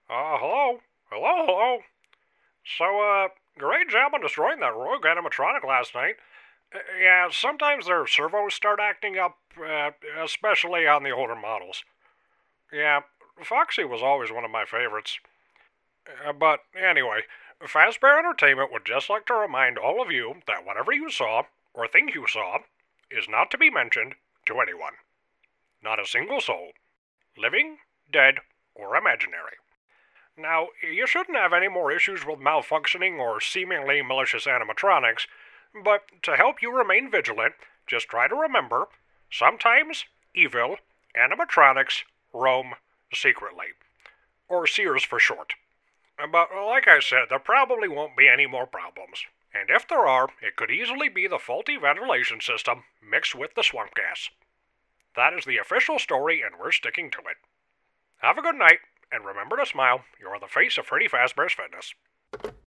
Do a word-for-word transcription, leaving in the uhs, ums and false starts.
Uh, hello? Hello, hello? So, uh, great job on destroying that rogue animatronic last night. Uh, yeah, sometimes their servos start acting up, uh, especially on the older models. Yeah, Foxy was always one of my favorites. Uh, but anyway, Fazbear Entertainment would just like to remind all of you that whatever you saw, or think you saw, is not to be mentioned to anyone. Not a single soul. Living, dead, or imaginary. Now, you shouldn't have any more issues with malfunctioning or seemingly malicious animatronics, but to help you remain vigilant, just try to remember sometimes evil animatronics roam secretly, or Sears for short. But like I said, there probably won't be any more problems. And if there are, it could easily be the faulty ventilation system mixed with the swamp gas. That is the official story, and we're sticking to it. Have a good night, and remember to smile. You're the face of Freddy Fazbear's Fitness.